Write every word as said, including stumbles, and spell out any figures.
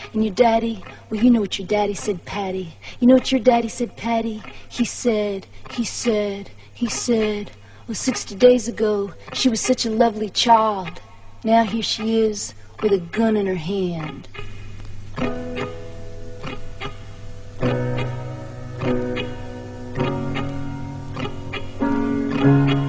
And your daddy, well, you know what your daddy said, Patty. You know what your daddy said, Patty? He said, he said, he said, well, sixty days ago, she was such a lovely child. Now here she is with a gun in her hand. Thank you.